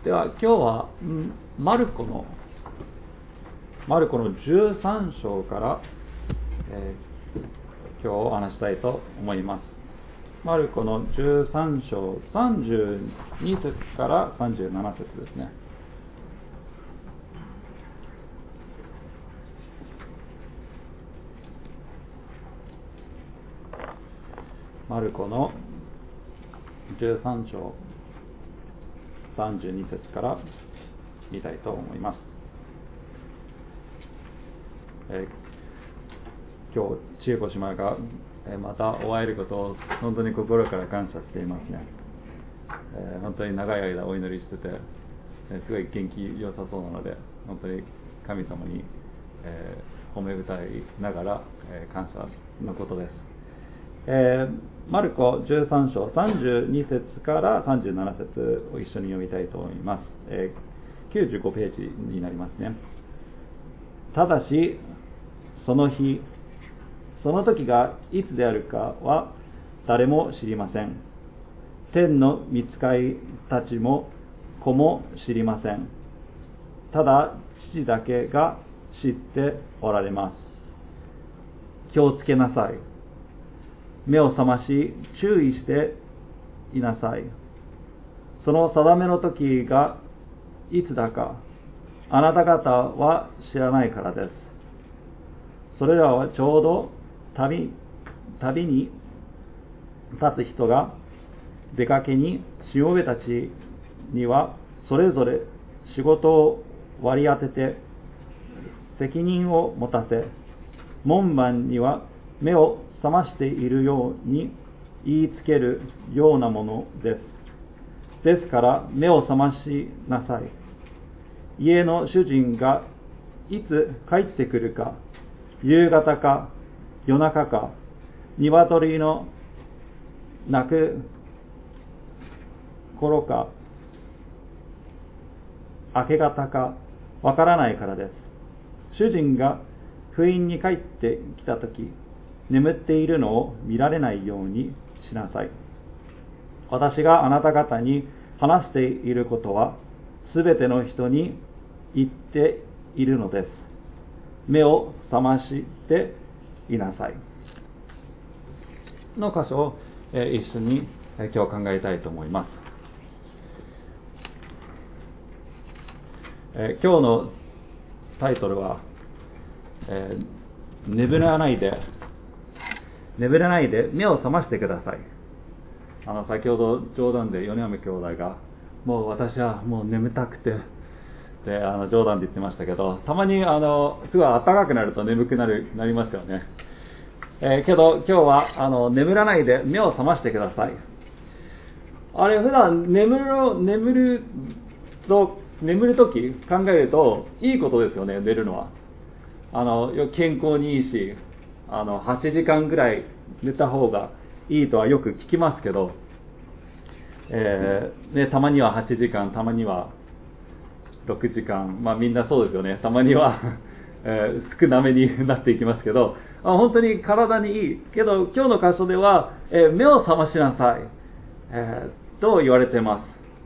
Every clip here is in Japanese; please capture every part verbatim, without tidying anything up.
では今日はマルコのマルコのじゅうさん章から、えー、今日お話したいと思います。マルコのじゅうさん章さんじゅうに節からさんじゅうなな節ですね。マルコのじゅうさん章さんじゅうに節から見たいと思います。えー、今日、千恵子姉妹が、えー、またお会えることを本当に心から感謝していますね。えー、本当に長い間お祈りしてて、えー、すごい元気良さそうなので、本当に神様に、えー、褒め歌いながら、えー、感謝のことです。えー、マルコじゅうさん章さんじゅうに節からさんじゅうなな節を一緒に読みたいと思います。えー、きゅうじゅうごページになりますね。ただしその日その時がいつであるかは誰も知りません。天の御使いたちも子も知りません。ただ父だけが知っておられます。気をつけなさい。目を覚まし注意していなさい。その定めの時がいつだかあなた方は知らないからです。それらはちょうど旅、旅に立つ人が出かけに、しもべたちにはそれぞれ仕事を割り当てて責任を持たせ、門番には目を覚ましているように言いつけるようなものです。ですから目を覚ましなさい。家の主人がいつ帰ってくるか、夕方か夜中か、鶏の鳴く頃か明け方かわからないからです。主人が不意に帰ってきたとき、眠っているのを見られないようにしなさい。私があなた方に話していることはすべての人に言っているのです。目を覚ましていなさいの箇所を、えー、一緒に、えー、今日考えたいと思います。えー、今日のタイトルは、えー、眠らないで眠らないで目を覚ましてください。あの先ほど冗談で米山兄弟がもう私はもう眠たくてであの冗談で言ってましたけど、たまにあのすごい暖かくなると眠くなるなりますよね。えー、けど今日はあの眠らないで目を覚ましてください。あれ普段眠る眠ると眠るとき考えるといいことですよね。寝るのはあの健康にいいし、あのはちじかんぐらい寝た方がいいとはよく聞きますけど、えーね、たまにははちじかん、たまにはろくじかん、まあみんなそうですよね。たまには、えー、少なめになっていきますけど、あ本当に体にいいけど、今日の箇所では、えー、目を覚ましなさい、えー、と言われています。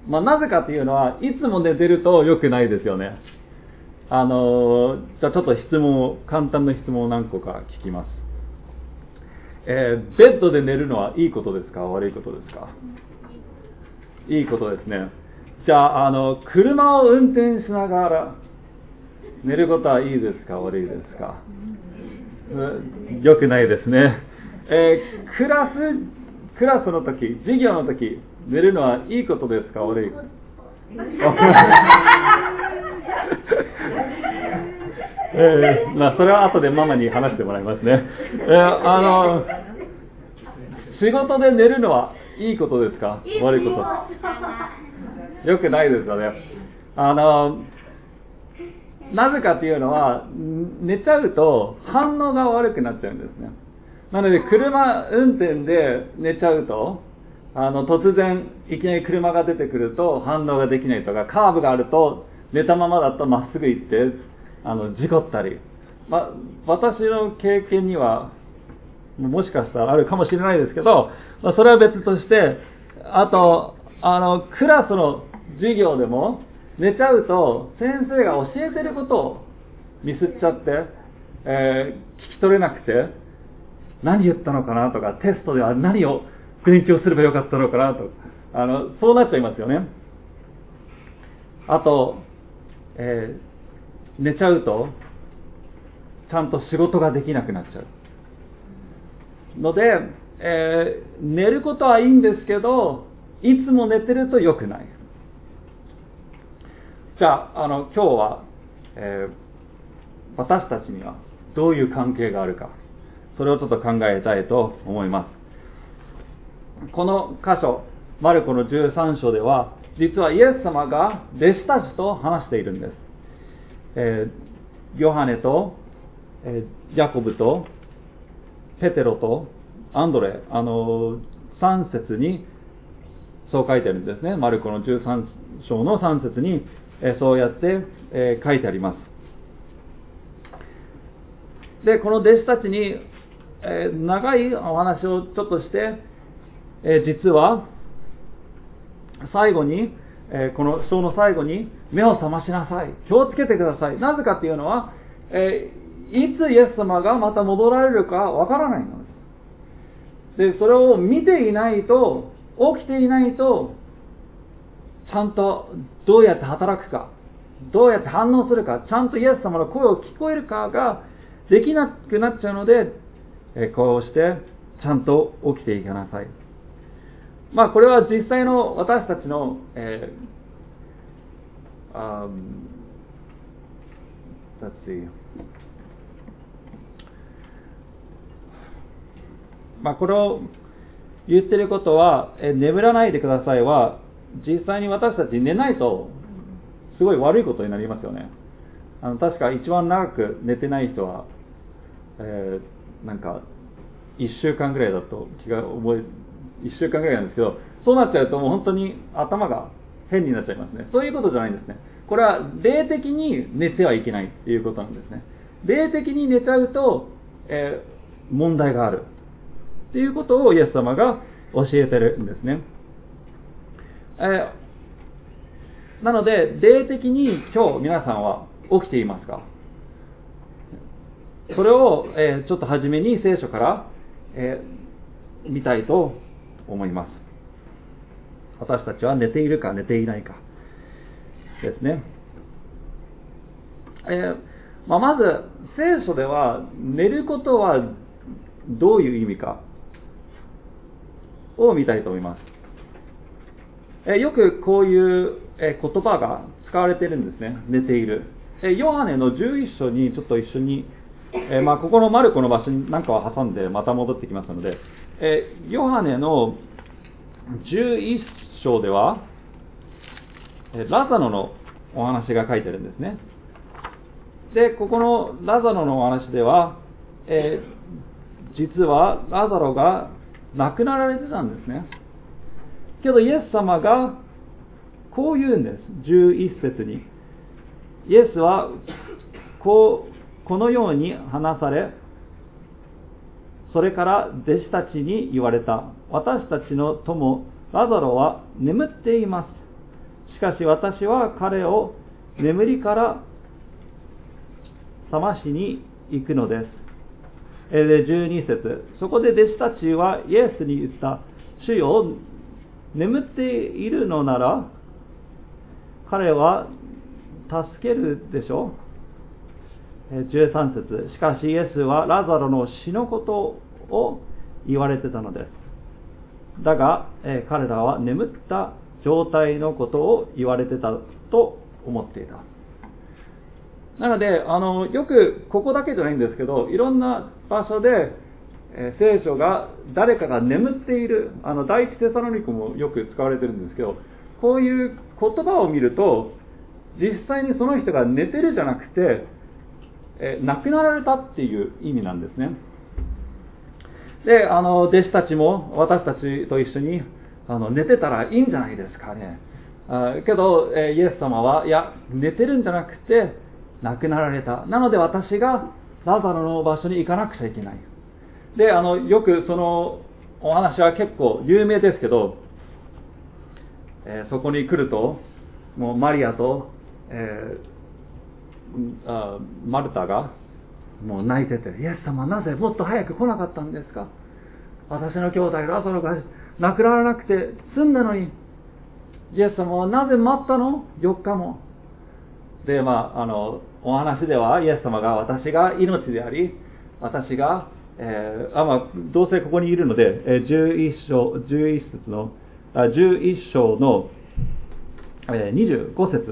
まあ、なぜかというのは、いつも寝てると良くないですよね。あのー、じゃあちょっと質問を簡単な質問を何個か聞きます。えー、ベッドで寝るのはいいことですか、悪いことですか？いいことですね。じゃあ、あの車を運転しながら寝ることはいいですか、悪いですか？良くないですね。えー、クラスクラスの時、授業の時寝るのはいいことですか、悪いことえー、まあそれは後でママに話してもらいますね。えー、あの仕事で寝るのはいいことですか、悪いこと？よくないですよね。あのなぜかというのは、寝ちゃうと反応が悪くなっちゃうんですね。なので車運転で寝ちゃうと、あの突然いきなり車が出てくると反応ができないとか、カーブがあると寝たままだとまっすぐ行ってあの事故ったり、ま、私の経験にはもしかしたらあるかもしれないですけど、まあ、それは別として、あとあのクラスの授業でも寝ちゃうと先生が教えてることをミスっちゃって、えー、聞き取れなくて何言ったのかなとか、テストでは何を勉強すればよかったのかなと、あのそうなっちゃいますよね。あと、えー、寝ちゃうとちゃんと仕事ができなくなっちゃうので、えー、寝ることはいいんですけど、いつも寝てると良くない。じゃあ、あの今日は、えー、私たちにはどういう関係があるか、それをちょっと考えたいと思います。この箇所、マルコのじゅうさん章では、実はイエス様が弟子たちと話しているんです。えー、ヨハネと、えー、ヤコブとペテロとアンドレ、あのさん節にそう書いてあるんですね。マルコのじゅうさん章のさん節に、えー、そうやって、えー、書いてあります。で、この弟子たちに、えー、長いお話をちょっとして、えー、実は最後に、えー、この章の最後に目を覚ましなさい、気をつけてください。なぜかっていうのは、えー、いつイエス様がまた戻られるかわからないのです。で、それを見ていないと、起きていないと、ちゃんとどうやって働くか、どうやって反応するか、ちゃんとイエス様の声を聞こえるかができなくなっちゃうので、えー、こうしてちゃんと起きていかなさい。まあ、これは実際の私たちの、えー、あlet's see まあ、これを言ってることは、えー、眠らないでくださいは、実際に私たち寝ないとすごい悪いことになりますよね。あの確か一番長く寝てない人は、えー、なんかいっしゅうかんぐらいだと気が覚えいっしゅうかんぐらいなんですけど、そうなっちゃうともう本当に頭が変になっちゃいますね。そういうことじゃないんですね。これは霊的に寝てはいけないっていうことなんですね。霊的に寝ちゃうと、えー、問題があるっていうことをイエス様が教えてるんですね。えー、なので霊的に今日皆さんは起きていますか？それを、えー、ちょっと初めに聖書から、えー、見たいと思います。私たちは寝ているか寝ていないかですね。えーまあ、まず聖書では寝ることはどういう意味かを見たいと思います。えー、よくこういう、えー、言葉が使われているんですね。寝ている。えー、ヨハネのじゅういっ章にちょっと一緒に、えーまあ、ここのマルコの場所に何かを挟んでまた戻ってきますので、えー、ヨハネのじゅういっ章ではラザロのお話が書いてあるんですね。で、ここのラザロのお話では、えー、実はラザロが亡くなられてたんですね。けどイエス様がこう言うんです。じゅういっ節にイエスはこうこのように話され、それから弟子たちに言われた。私たちの友ラザロは眠っています。しかし私は彼を眠りから覚ましに行くのです。でじゅうに節、そこで弟子たちはイエスに言った。主よ、眠っているのなら彼は助けるでしょう。じゅうさん節、しかしイエスはラザロの死のことを言われてたのです。だが、えー、彼らは眠った状態のことを言われてたと思っていた。なので、あのよくここだけじゃないんですけど、いろんな場所で、えー、聖書が誰かが眠っている、あの第一テサロニコもよく使われてるんですけど、こういう言葉を見ると実際にその人が寝てるじゃなくて、えー、亡くなられたっていう意味なんですね。で、あの弟子たちも私たちと一緒にあの寝てたらいいんじゃないですかね。あけど、えー、イエス様はいや寝てるんじゃなくて亡くなられた。なので私がラザロの場所に行かなくちゃいけない。で、あのよくそのお話は結構有名ですけど、えー、そこに来るともうマリアと、えー、あマルタがもう泣いてて、イエス様なぜもっと早く来なかったんですか、私の兄弟ラザロが亡くならなくて済んだのに、イエス様はなぜ待ったの、よっかも。で、まあ、あのお話ではイエス様が私が命であり、私が、えーあまあ、どうせここにいるので、えー、じゅういっ章じゅういっ節のあじゅういっ章の、えー、にじゅうご節、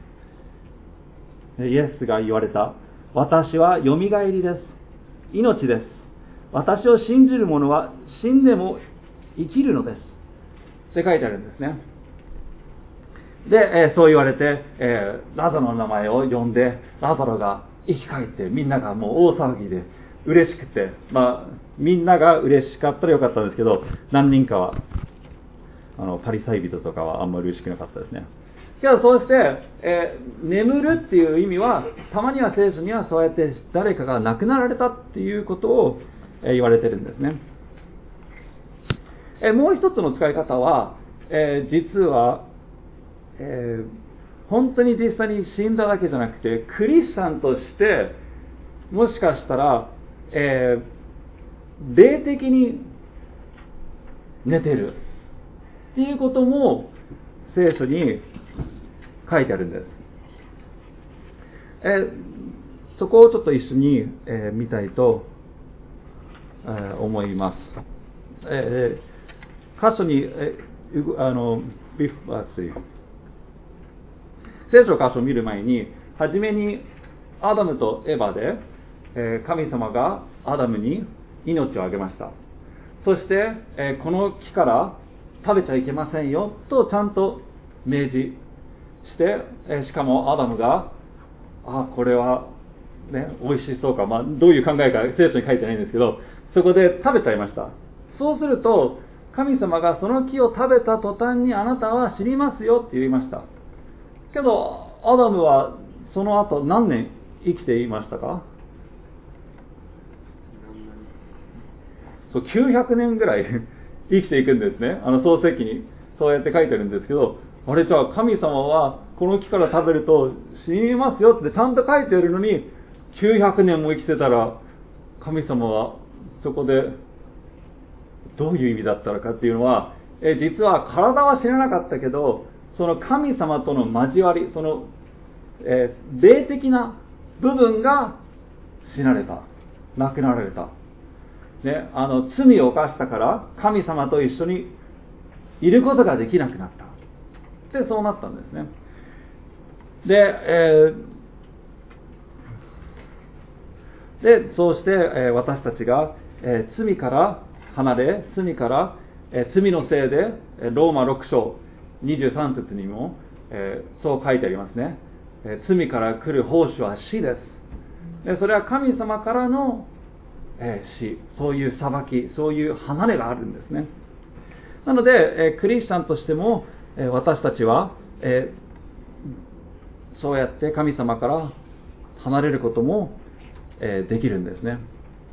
イエスが言われた、私はよみがえりです、命です、私を信じる者は死んでも生きるのですって書いてあるんですね。で、えー、そう言われて、えー、ラザロの名前を呼んで、ラザロが生き返って、みんながもう大騒ぎで嬉しくて、まあみんなが嬉しかったらよかったんですけど、何人かはあのパリサイ人とかはあんまり嬉しくなかったですね。けどそうして、えー、眠るっていう意味は、たまには聖書にはそうやって誰かが亡くなられたっていうことを、えー、言われてるんですね。えー、もう一つの使い方は、えー、実はえー、本当に実際に死んだだけじゃなくて、クリスチャンとしてもしかしたら、えー、霊的に寝てるっていうことも聖書に書いてあるんです。えー、そこをちょっと一緒に、えー、見たいと、えー、思います。えー、箇所に、えー、あのビフあつい聖書箇所を見る前に、はじめにアダムとエバで、えー、神様がアダムに命をあげました。そして、えー、この木から食べちゃいけませんよとちゃんと明示して、えー、しかもアダムが、あ、これは、ね、美味しそうか、まあ、どういう考えか聖書に書いてないんですけど、そこで食べちゃいました。そうすると、神様がその木を食べた途端にあなたは死にますよって言いました。けどアダムはその後何年生きていましたか？そうきゅうひゃくねんぐらい生きていくんですね。あの創世記にそうやって書いてるんですけど、あれじゃあ神様はこの木から食べると死にますよってちゃんと書いてるのに、きゅうひゃくねんも生きてたら神様はそこでどういう意味だったのかっていうのは、え実は体は死ななかったけど、その神様との交わり、その、えー、霊的な部分が死なれた、亡くなられた、ね、あの罪を犯したから神様と一緒にいることができなくなったで、そうなったんですね。で、えー、でそうして、えー、私たちが、えー、罪から離れ、罪から、えー、罪のせいでローマろく章にじゅうさん節にも、えー、そう書いてありますね、えー、罪から来る報酬は死です。でそれは神様からの、えー、死、そういう裁き、そういう離れがあるんですね。なので、えー、クリスチャンとしても、えー、私たちは、えー、そうやって神様から離れることも、えー、できるんですね。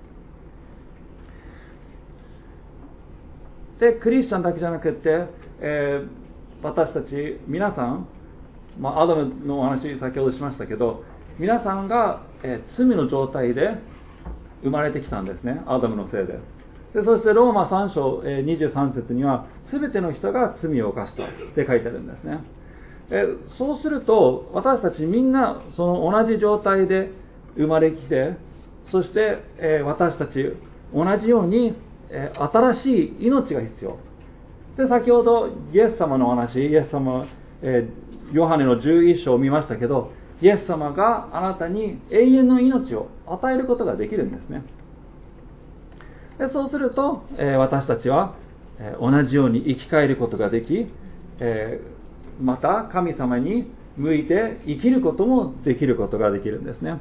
でクリスチャンだけじゃなくて、えー私たち皆さん、まあ、アダムのお話先ほどしましたけど、皆さんが、えー、罪の状態で生まれてきたんですね、アダムのせいで。でそしてローマさん章、えー、にじゅうさん節には、すべての人が罪を犯したって書いてあるんですね。えー、そうすると私たちみんなその同じ状態で生まれてきて、そして、えー、私たち同じように、えー、新しい命が必要で、先ほどイエス様の話、イエス様、えー、ヨハネのじゅういっ章を見ましたけど、イエス様があなたに永遠の命を与えることができるんですね。でそうすると、えー、私たちは、えー、同じように生き返ることができ、えー、また神様に向いて生きることもできることができるんですね。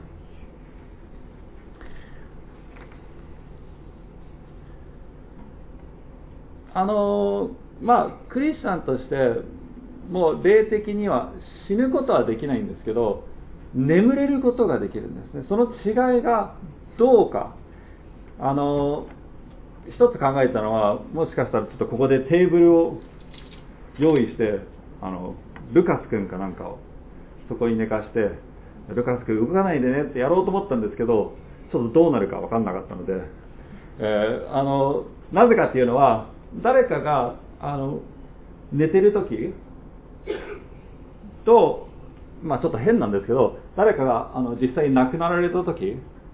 あのまあクリスチャンとしてもう霊的には死ぬことはできないんですけど、眠れることができるんですね。その違いがどうか、あの一つ考えたのは、もしかしたらちょっとここでテーブルを用意して、あのルカス君かなんかをそこに寝かして、ルカス君動かないでねってやろうと思ったんですけど、ちょっとどうなるか分かんなかったので、えー、あのなぜかっていうのは、誰かがあの寝てる時と、まあちょっと変なんですけど、誰かがあの実際に亡くなられた時、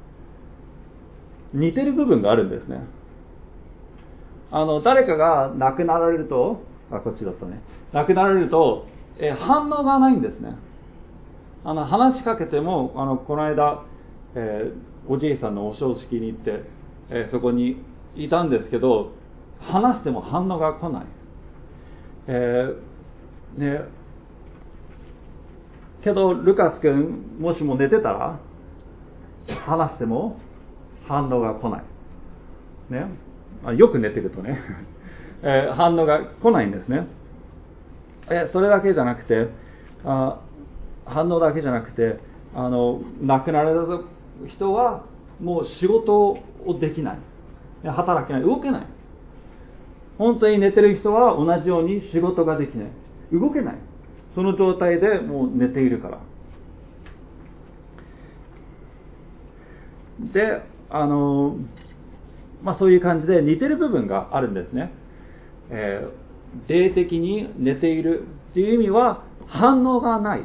似てる部分があるんですね。あの誰かが亡くなられると、あ、こっちだったね。亡くなられると、えー、反応がないんですね。あの話しかけても、あのこの間、えー、おじいさんのお葬式に行って、えー、そこにいたんですけど、話しても反応が来ない。えー、ね、けどルカス君もしも寝てたら話しても反応が来ない、ね、あよく寝てるとね、えー、反応が来ないんですね。えー、それだけじゃなくて、あ反応だけじゃなくて、あの亡くなられた人はもう仕事をできない、働けない、動けない。本当に寝てる人は同じように仕事ができない、動けない、その状態でもう寝ているから。で、あのまあそういう感じで似てる部分があるんですね。えー、霊的に寝ているっていう意味は反応がない、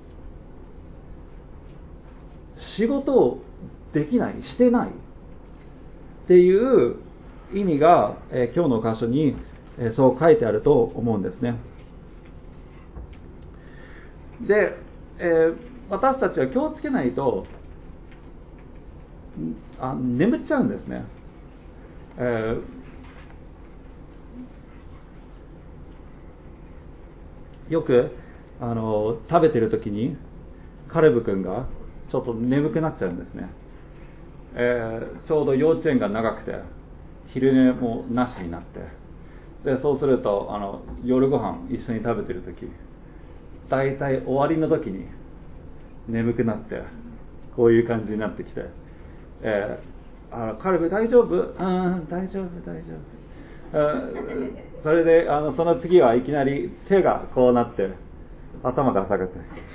仕事をできない、してないっていう意味が、えー、今日の箇所に、えー、そう書いてあると思うんですね。で、えー、私たちは気をつけないとあ眠っちゃうんですね。えー、よくあの食べてる時にカレブ君がちょっと眠くなっちゃうんですね。えー、ちょうど幼稚園が長くて昼寝もなしになって、でそうするとあの夜ご飯一緒に食べてる時、だいたい終わりの時に眠くなってこういう感じになってきて、えー、あのカルブ大丈夫？うん、大丈夫大丈夫。それであのその次はいきなり手がこうなって頭が下がって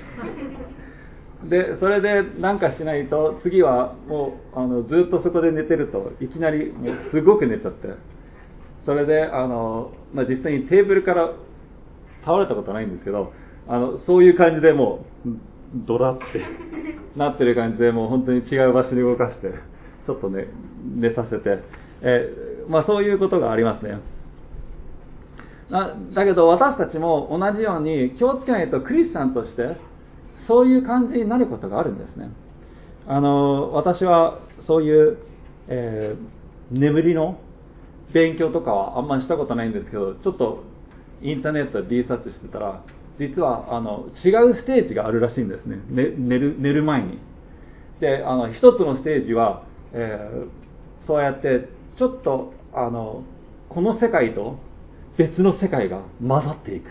でそれで何かしないと、次はもうあのずっとそこで寝てるといきなりもうすごく寝ちゃって、それであの、まあ、実際にテーブルから倒れたことはないんですけど、あのそういう感じでもうドラってなってる感じで、もう本当に違う場所に動かしてちょっとね寝させて、えーまあ、そういうことがありますね。だ, だけど私たちも同じように気をつけないと、クリスチャンとしてそういう感じになることがあるんですね。あの私はそういう、えー、眠りの勉強とかはあんまりしたことないんですけど、ちょっとインターネットでリサーチしてたら、実はあの違うステージがあるらしいんですね、ね 寝, る寝る前に。で、あの一つのステージは、えー、そうやってちょっとあのこの世界と別の世界が混ざっていく。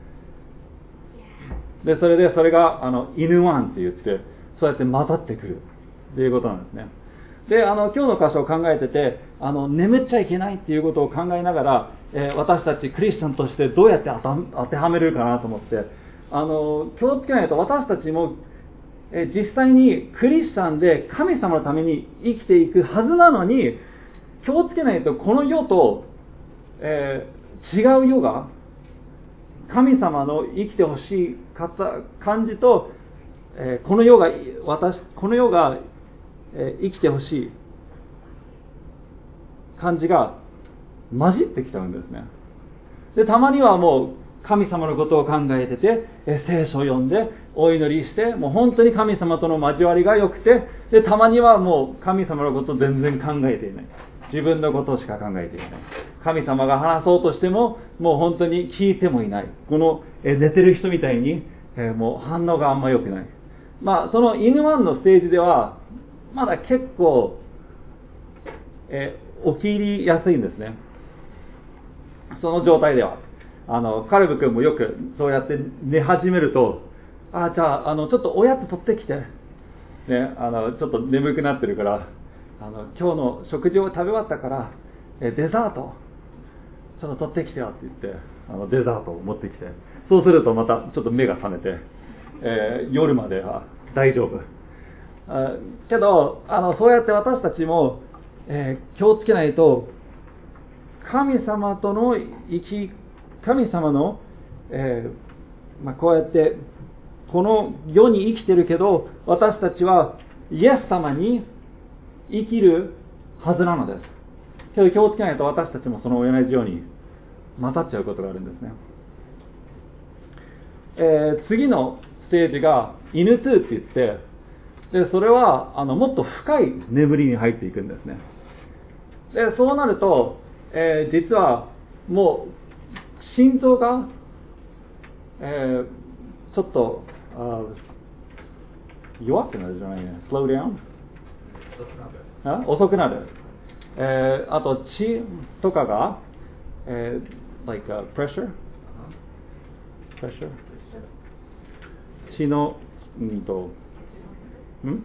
でそれでそれがあの犬ワンって言って、そうやって混ざってくるっていうことなんですね。で、あの今日の箇所を考えてて、あの眠っちゃいけないっていうことを考えながら、えー、私たちクリスチャンとしてどうやって当てはめるかなと思って、あの気をつけないと私たちも、えー、実際にクリスチャンで神様のために生きていくはずなのに、気をつけないとこの世と、えー、違う世が、神様の生きてほしい感じと、えー、この世が私この世が、えー、生きてほしい感じが混じってきちゃうんですね。でたまにはもう神様のことを考えてて、えー、聖書を読んでお祈りして、もう本当に神様との交わりが良くて、でたまにはもう神様のことを全然考えていない、自分のことしか考えていない、神様が話そうとしてももう本当に聞いてもいない、この、えー、寝てる人みたいに、えー、もう反応があんま良くない。まあその犬ワンのステージではまだ結構、えー、起き入りやすいんですね。その状態ではあのカルブ君もよくそうやって寝始めると、あじゃあ、あのちょっとおやつ取ってきて、ね、あのちょっと眠くなってるから、あの今日の食事を食べ終わったから、えデザートちょっと取ってきてよって言ってあのデザートを持ってきて、そうするとまたちょっと目が覚めて、えー、夜までは大丈夫。あけどあのそうやって私たちも、えー、気をつけないと、神様との生き神様の、えーまあ、こうやってこの世に生きてるけど、私たちはイエス様に生きるはずなのです。けど気をつけないと、私たちもその同じように混ざっちゃうことがあるんですね。えー、次のステージがイヌトゥって言って、でそれはあのもっと深い眠りに入っていくんですね。でそうなると、えー、実はもう心臓が、えー、ちょっとあ弱くなるじゃないね、スローダウン、あ遅くなる、えー、あと血とかが、えー、like、uh, pressure pressure 血のうんとん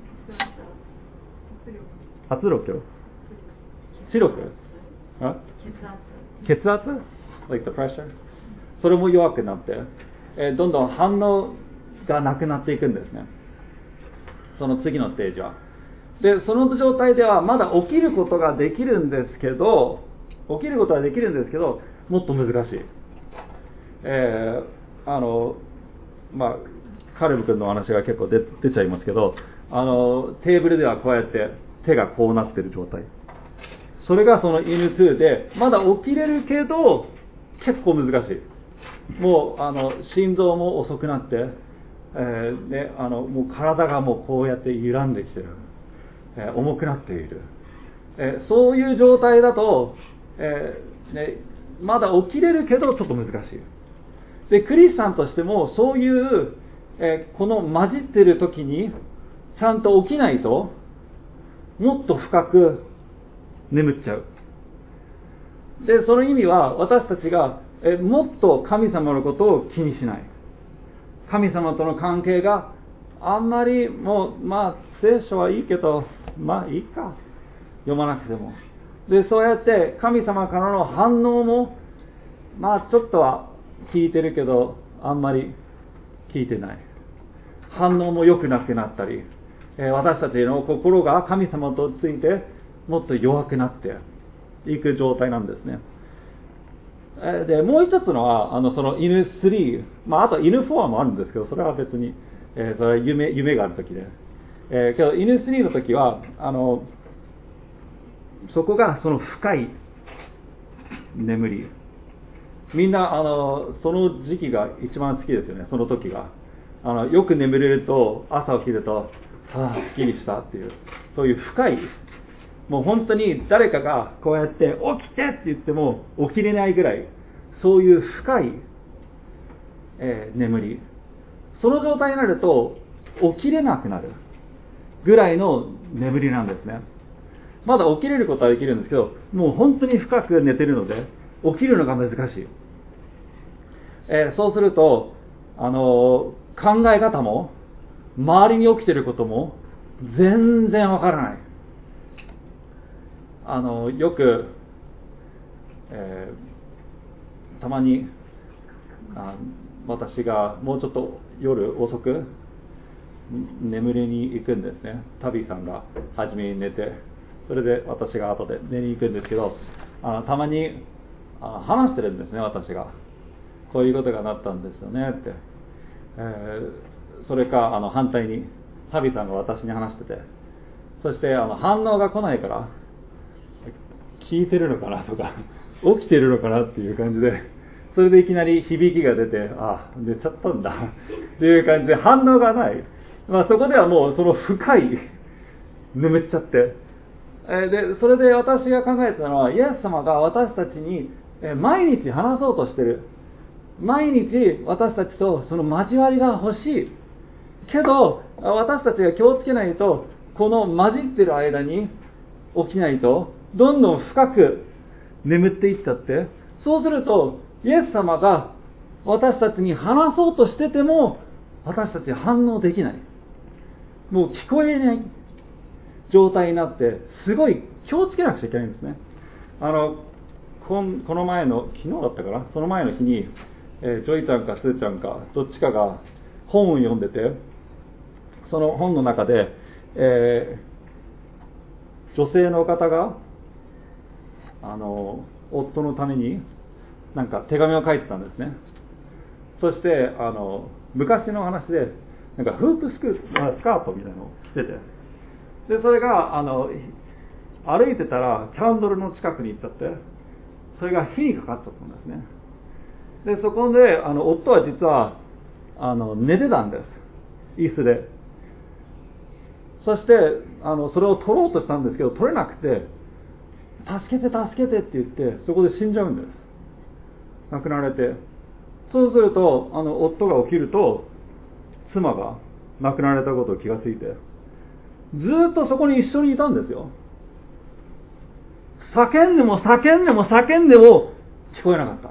圧力視力あ血圧 like the pressure それも弱くなって、えー、どんどん反応がなくなっていくんですね、その次のステージは。でその状態ではまだ起きることができるんですけど起きることはできるんですけどもっと難しい、えー、あのまあカレブ君の話が結構出出ちゃいますけど、あのテーブルではこうやって手がこうなってる状態、それがそのイヌトゥでまだ起きれるけど結構難しい。もうあの心臓も遅くなって、えーね、あのもう体がもうこうやって歪んできてる、えー、重くなっている、えー、そういう状態だと、えーね、まだ起きれるけどちょっと難しい。でクリスチャンとしてもそういう、えー、この混じってる時にちゃんと起きないともっと深く眠っちゃう。でその意味は私たちがえもっと神様のことを気にしない、神様との関係があんまりもうまあ聖書はいいけどまあいいか読まなくても、でそうやって神様からの反応もまあちょっとは聞いてるけどあんまり聞いてない、反応も良くなくなったり、えー、私たちの心が神様とついてもっと弱くなっていく状態なんですね。でもう一つのはあのその犬スリー、まあ、あと犬フォアもあるんですけど、それは別に、えー、それは 夢, 夢がある時で、えー、けど犬スリーの時はあのそこがその深い眠り、みんなあのその時期が一番好きですよね。その時があのよく眠れると朝起きるとああすっきりしたっていう、そういう深い、もう本当に誰かがこうやって起きてって言っても起きれないぐらい、そういう深い、えー、眠り、その状態になると起きれなくなるぐらいの眠りなんですね。まだ起きれることはできるんですけど、もう本当に深く寝てるので起きるのが難しい、えー、そうするとあの考え方も周りに起きてることも全然わからない。あのよく、えー、たまにあ私がもうちょっと夜遅く眠りに行くんですね。タビさんが初めに寝て、それで私が後で寝に行くんですけど、あのたまにあ話してるんですね。私がこういうことがなったんですよねって、えー、それかあの反対にタビさんが私に話してて、そしてあの反応が来ないから聞いてるのかなとか起きてるのかなっていう感じで、それでいきなり響きが出て、あ寝ちゃったんだっていう感じで反応がない、まあ、そこではもうその深い眠っちゃって、えー、でそれで私が考えてたのは、イエス様が私たちに、えー、毎日話そうとしてる、毎日私たちとその交わりが欲しいけど、私たちが気をつけないと、この混じってる間に起きないとどんどん深く眠っていっちゃって、そうするとイエス様が私たちに話そうとしてても私たち反応できない、もう聞こえない状態になって、すごい気をつけなくちゃいけないんですね。あのこんこの前の昨日だったかな、その前の日に、えー、ジョイちゃんかスーちゃんかどっちかが本を読んでて、その本の中で、えー、女性の方があの夫のためになんか手紙を書いてたんですね。そしてあの昔の話でなんかフープスクスカートみたいなのを着てて、でそれがあの歩いてたらキャンドルの近くに行っちゃって、それが火にかかっちゃったんですね。でそこであの夫は実はあの寝てたんです、椅子で。そしてあのそれを取ろうとしたんですけど取れなくて、助けて助けてって言ってそこで死んじゃうんです、亡くなられて。そうするとあの夫が起きると妻が亡くなられたことを気がついて、ずっとそこに一緒にいたんですよ。叫んでも叫んでも叫んでも聞こえなかった。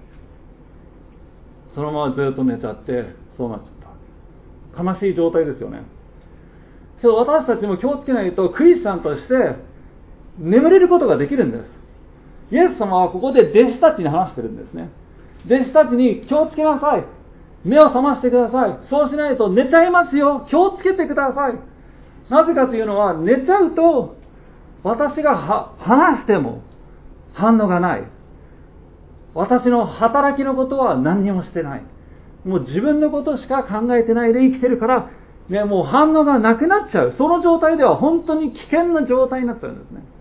そのままずっと寝ちゃって、そうなっちゃった。悲しい状態ですよね。けど私たちも気をつけないと、クリスチャンとして眠れることができるんです。イエス様はここで弟子たちに話してるんですね。弟子たちに気をつけなさい、目を覚ましてください、そうしないと寝ちゃいますよ、気をつけてください。なぜかというのは、寝ちゃうと私がは話しても反応がない、私の働きのことは何にもしてない、もう自分のことしか考えてないで生きてるから、ね、もう反応がなくなっちゃう。その状態では本当に危険な状態になっちゃうんですね。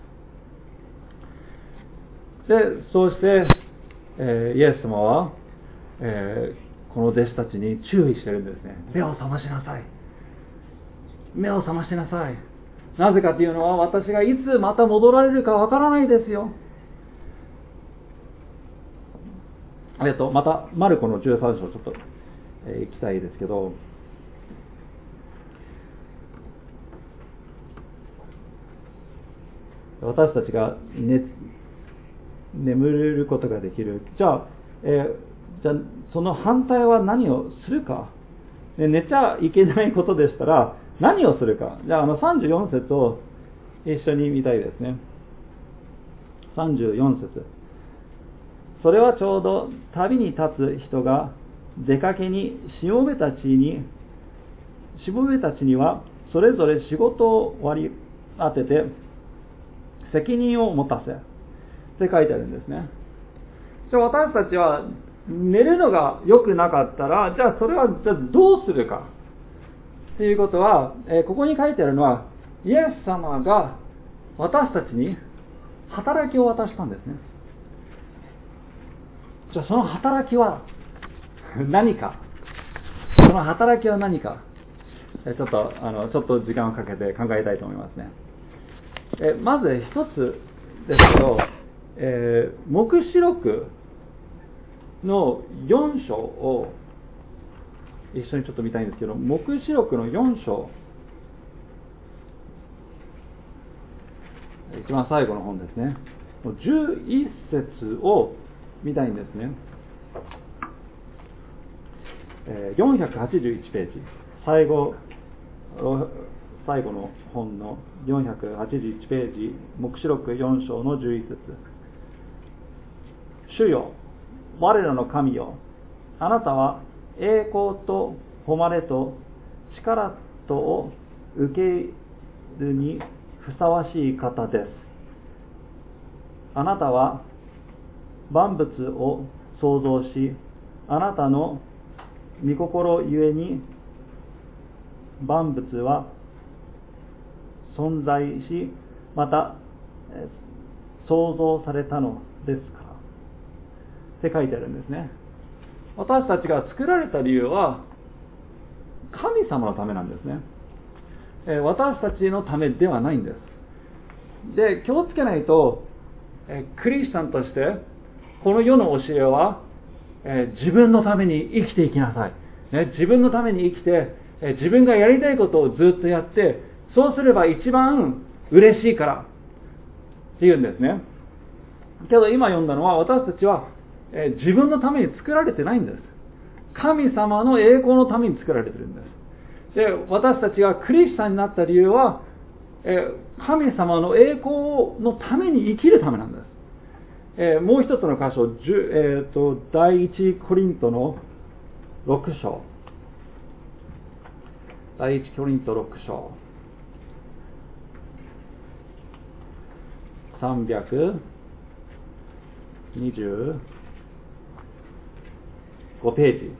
でそうして、えー、イエス様は、えー、この弟子たちに注意してるんですね。目を覚ましなさい、目を覚ましなさい。なぜかというのは、私がいつまた戻られるかわからないですよ。えっとまたマルコのじゅうさん章ちょっと、えー、行きたいですけど、私たちが、ね、眠れることができる。じゃあ、えー、じゃあその反対は何をするか。寝ちゃいけないことでしたら何をするか。じゃあ、あのさんじゅうよん節を一緒に見たいですね。さんじゅうよん節。それはちょうど旅に立つ人が出かけに、しもべたちにしもべたちにはそれぞれ仕事を割り当てて責任を持たせって書いてあるんですね。じゃあ私たちは寝るのが良くなかったら、じゃあそれはじゃあどうするかっていうことは、えー、ここに書いてあるのは、イエス様が私たちに働きを渡したんですね。じゃあその働きは何か、その働きは何か、えー、ちょっとあのちょっと時間をかけて考えたいと思いますね。えー、まず一つですけど、えー、黙示録のよん章を一緒にちょっと見たいんですけど、黙示録のよん章、一番最後の本ですね、じゅういち節を見たいんですね。えー、よんひゃくはちじゅういちページ、最後最後の本のよんひゃくはちじゅういちページ、黙示録よん章のじゅういち節。主よ、我らの神よ、あなたは栄光と誉れと力とを受けるにふさわしい方です。あなたは万物を創造し、あなたの御心ゆえに万物は存在し、また創造されたのですからって書いてあるんですね。私たちが作られた理由は神様のためなんですね。えー、私たちのためではないんです。で、気をつけないと、えー、クリスチャンとしてこの世の教えは、えー、自分のために生きていきなさい、ね、自分のために生きて、えー、自分がやりたいことをずっとやって、そうすれば一番嬉しいからっていうんですね。けど今読んだのは、私たちはえー、自分のために作られてないんです。神様の栄光のために作られてるんです。で、私たちがクリスチャンになった理由は、えー、神様の栄光のために生きるためなんです。 えー、もう一つの箇所、えー、と第一コリントのろく章、第一コリントろく章さんびゃくにじゅうごページ、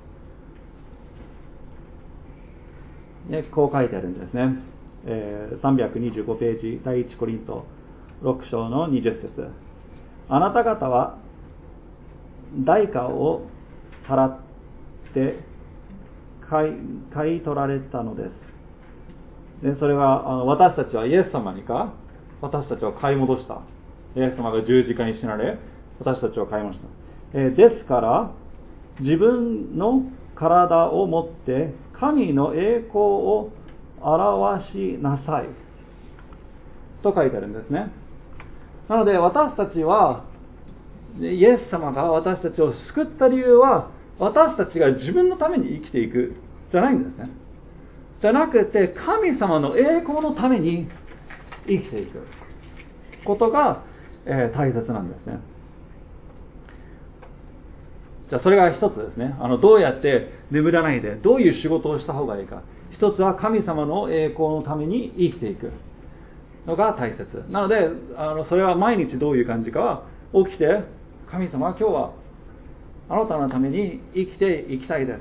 ね、こう書いてあるんですね。えー、さんびゃくにじゅうごページ、第一コリントろく章のにじゅっ節。あなた方は代価を払って買い、買い取られたのです。でそれはあの私たちはイエス様にか私たちを買い戻した。イエス様が十字架に死なれ私たちを買い戻した。えー、ですから自分の体をもって神の栄光を表しなさいと書いてあるんですね。なので私たちはイエス様が私たちを救った理由は私たちが自分のために生きていくじゃないんですね。じゃなくて神様の栄光のために生きていくことが、えー、大切なんですね。じゃあそれが一つですね。あのどうやって眠らないでどういう仕事をした方がいいか。一つは神様の栄光のために生きていくのが大切なので、あのそれは毎日どういう感じかは起きて神様は今日はあなたのために生きていきたいです。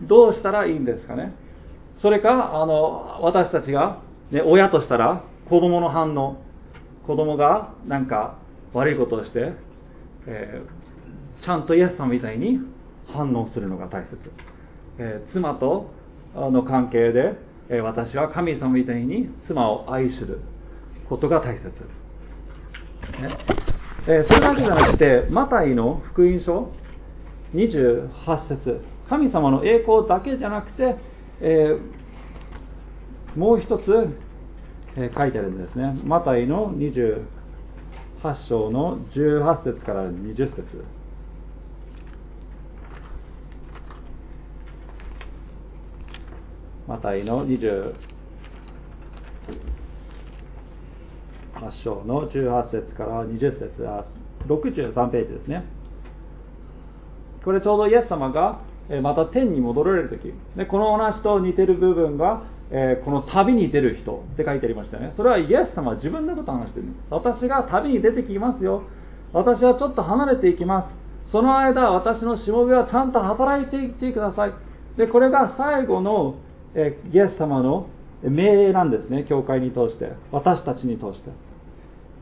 どうしたらいいんですかね。それかあの私たちが、ね、親としたら子供の反応、子供がなんか悪いことをして、えー、ちゃんとイエス様みたいに反応するのが大切。えー、妻との関係で、えー、私は神様みたいに妻を愛することが大切、ねえー、それだけじゃなくてマタイの福音書にじゅうはち節、神様の栄光だけじゃなくて、えー、もう一つ、えー、書いてあるんですね。マタイのにじゅうはち章のじゅうはち節からにじゅう節。マタイのにじゅうはち章のじゅうはち節からにじゅう節はろくじゅうさんページですね。これちょうどイエス様がまた天に戻られるときで、この話と似てる部分が、えー、この旅に出る人って書いてありましたね。それはイエス様は自分のことを話しているんです。私が旅に出てきますよ。私はちょっと離れていきます。その間私のしもべはちゃんと働いていってください。でこれが最後のえイエス様の命令なんですね。教会に通して、私たちに通して。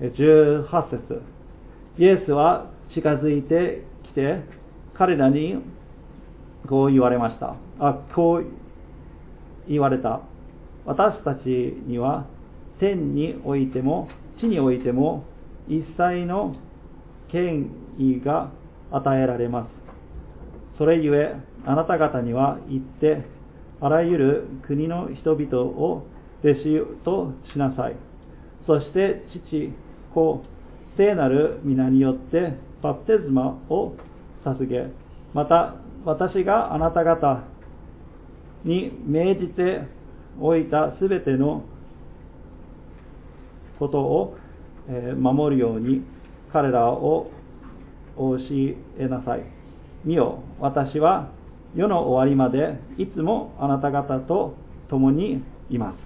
じゅうはち節、イエスは近づいてきて彼らにこう言われました。あ、こう言われた。私たちには天においても地においても一切の権威が与えられます。それゆえあなた方には行ってあらゆる国の人々を弟子としなさい。そして父、子、聖なる皆によってバプテスマを授げ、また私があなた方に命じておいたすべてのことを守るように彼らを教えなさい。見よ、私は世の終わりまでいつもあなた方と共にいます。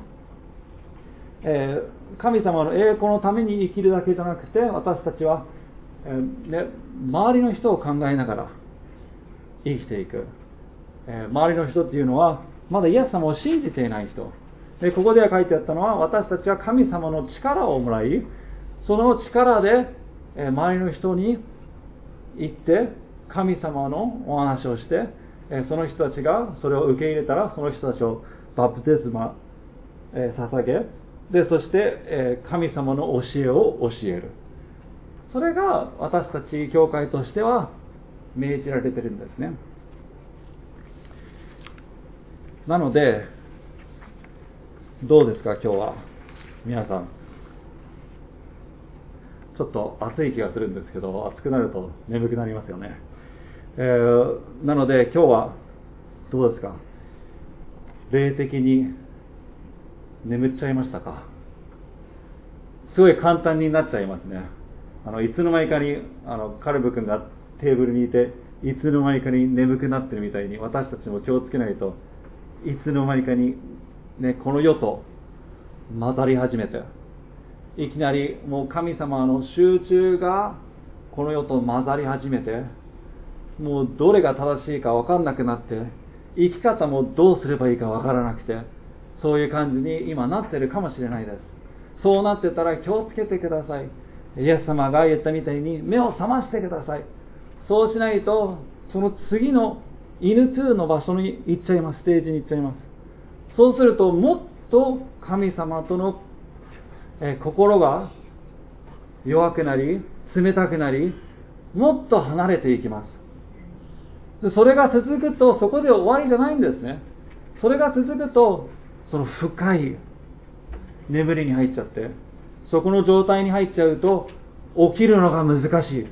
えー、神様の栄光のために生きるだけじゃなくて、私たちは、えーね、周りの人を考えながら生きていく、えー、周りの人っていうのはまだイエス様を信じていない人で、ここでは書いてあったのは私たちは神様の力をもらい、その力で、えー、周りの人に行って神様のお話をして、その人たちがそれを受け入れたら、その人たちをバプテスマ、えー、捧げ、でそして、えー、神様の教えを教える。それが私たち教会としては命じられているんですね。なのでどうですか、今日は皆さん。ちょっと暑い気がするんですけど、暑くなると眠くなりますよね。えー、なので今日はどうですか、霊的に眠っちゃいましたか。すごい簡単になっちゃいますね。 あのいつの間にかにあのカルブ君がテーブルにいていつの間にかに眠くなってるみたいに、私たちも気をつけないといつの間にかに、ね、この世と混ざり始めて、いきなりもう神様の集中がこの世と混ざり始めて、もうどれが正しいか分かんなくなって、生き方もどうすればいいか分からなくて、そういう感じに今なってるかもしれないです。そうなってたら気をつけてください。イエス様が言ったみたいに目を覚ましてください。そうしないとその次の犬にの場所に行っちゃいます。ステージに行っちゃいます。そうするともっと神様との、えー、心が弱くなり冷たくなり、もっと離れていきます。でそれが続くとそこで終わりじゃないんですね。それが続くとその深い眠りに入っちゃって、そこの状態に入っちゃうと起きるのが難しい。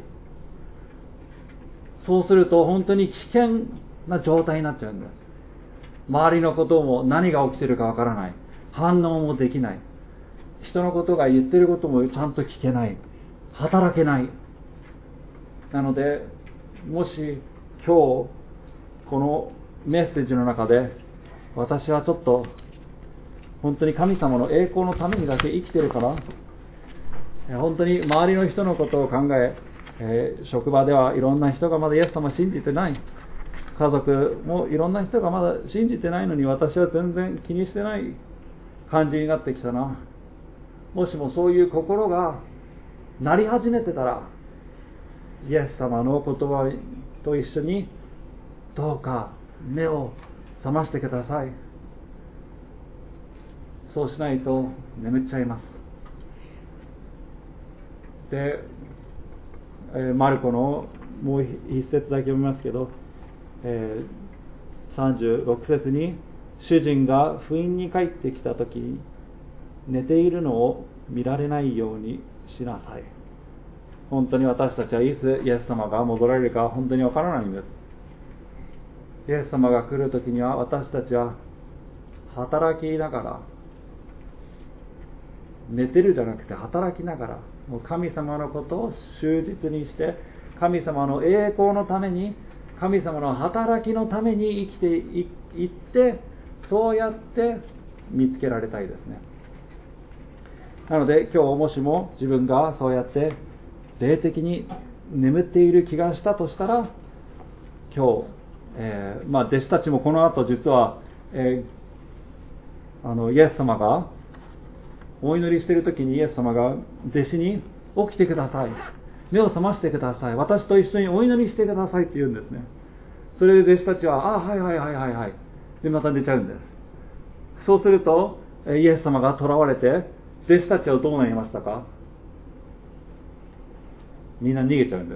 そうすると本当に危険な状態になっちゃうんです。周りのことも何が起きてるかわからない、反応もできない、人のことが言ってることもちゃんと聞けない、働けない。なのでもし今日このメッセージの中で私はちょっと本当に神様の栄光のためにだけ生きてるから、本当に周りの人のことを考え、えー、職場ではいろんな人がまだイエス様を信じてない、家族もいろんな人がまだ信じてないのに私は全然気にしてない感じになってきたな。もしもそういう心がなり始めてたら、イエス様の言葉と一緒にどうか目を覚ましてください。そうしないと眠っちゃいます。で、えー、マルコのもう一節だけ読みますけど、えー、さんじゅうろく節に、主人が不意に帰ってきたときに寝ているのを見られないようにしなさい。本当に私たちはいつイエス様が戻られるか本当にわからないんです。イエス様が来るときには私たちは働きながら、寝てるじゃなくて働きながら、もう神様のことを忠実にして、神様の栄光のために、神様の働きのために生きていって、そうやって見つけられたいですね。なので今日もしも自分がそうやって霊的に眠っている気がしたとしたら、今日、えーまあ、弟子たちもこの後実は、えー、あのイエス様がお祈りしているときにイエス様が弟子に起きてください、目を覚ましてください、私と一緒にお祈りしてくださいって言うんですね。それで弟子たちはあはいはいはいはいはいでまた出ちゃうんです。そうするとイエス様が囚われて、弟子たちはどうなりましたか？みんな逃げちゃうんです、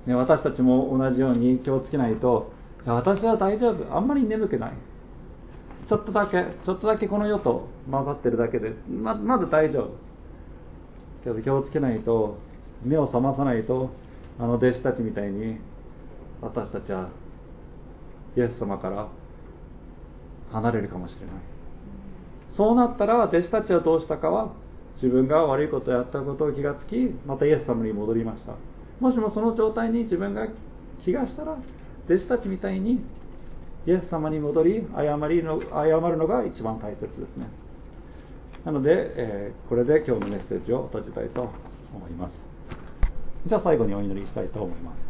ね、私たちも同じように気をつけないと、私は大丈夫、あんまり眠くない、ちょっとだけちょっとだけこの世と混ざってるだけで ま, まだ大丈夫けど、気をつけないと、目を覚まさないと、あの弟子たちみたいに私たちはイエス様から離れるかもしれない。そうなったら弟子たちはどうしたかは、自分が悪いことをやったことを気がつき、またイエス様に戻りました。もしもその状態に自分が気がしたら、弟子たちみたいにイエス様に戻り、謝りの謝るのが一番大切ですね。なので、えー、これで今日のメッセージを閉じたいと思います。じゃあ最後にお祈りしたいと思います。